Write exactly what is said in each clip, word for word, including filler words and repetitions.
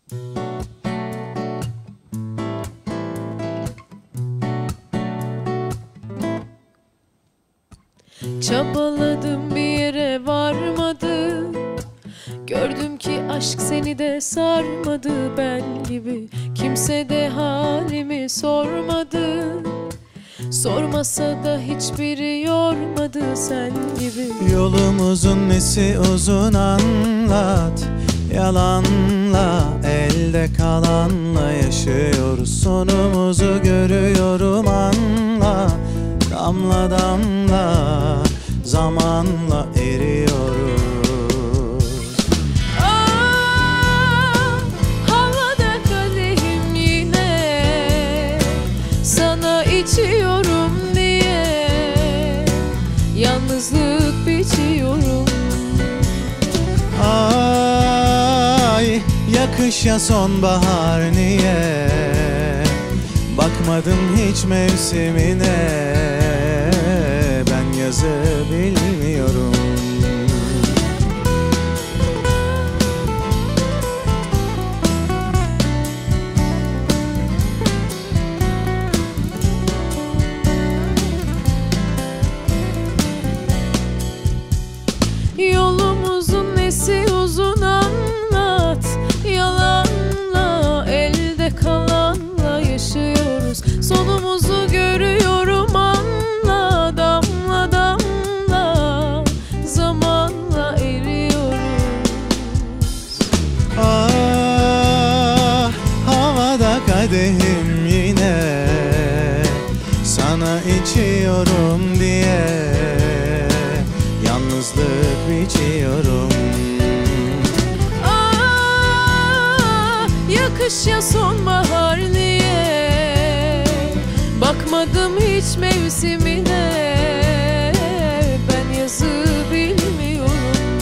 Çabaladım, bir yere varmadı. Gördüm ki aşk seni de sarmadı. Ben gibi kimse de halimi sormadı. Sormasa da hiçbiri yormadı sen gibi. Yolumuzun nesi uzun anlat. Yalanla, elde kalanla yaşıyoruz. Sonumuzu görüyorum anla. Damla damla zamanla eriyoruz. Ah, havada kadehim yine, sana içiyorum diye yalnızlık biçiyorum. Ay, yakış ya sonbahar niye? Bakmadım hiç mevsimine. Ben yazı bilmiyorum. Yolumuzun nesi uzun anlat. Yalanla, elde kalanla yaşıyoruz. Sonumuzu görüyorum anla. Damla damla zamanla eriyoruz. Ah, havada kadehim yine, sana içiyorum diye yalnızlık biçiyorum. Ah, yakış ya sonbahar niye? Bakmadım hiç mevsimine. Ben yazı bilmiyorum.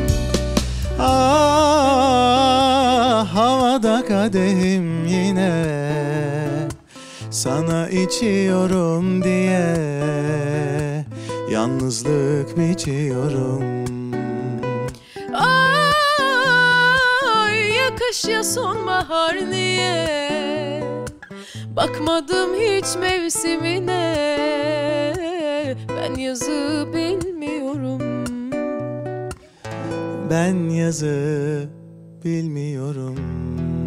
Ah, havada kadehim yine, sana içiyorum diye yalnızlık biçiyorum. Ay, yakış ya sonbahar niye? Bakmadım hiç mevsimine. Ben yazı bilmiyorum. Ben yazı bilmiyorum.